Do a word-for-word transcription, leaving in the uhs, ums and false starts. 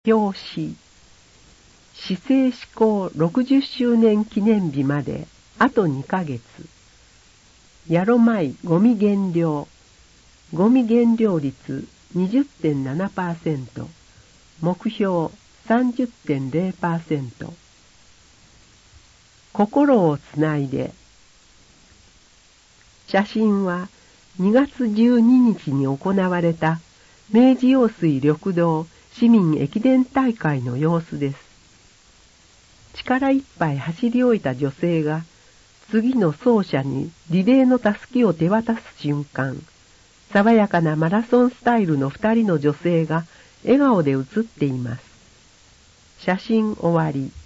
表紙。市政施行ろくじゅっしゅうねん記念日まであとにかげつ。ヤロマイゴミ減量。ゴミ減量率 にじゅってんななパーセント。目標 さんじゅってんゼロパーセント。心をつないで。写真はにがつじゅうににちに行われた明治用水緑道市民駅伝大会の様子です。力いっぱい走り終えた女性が次の走者にリレーのたすきを手渡す瞬間、爽やかなマラソンスタイルの二人の女性が笑顔で写っています。写真終わり。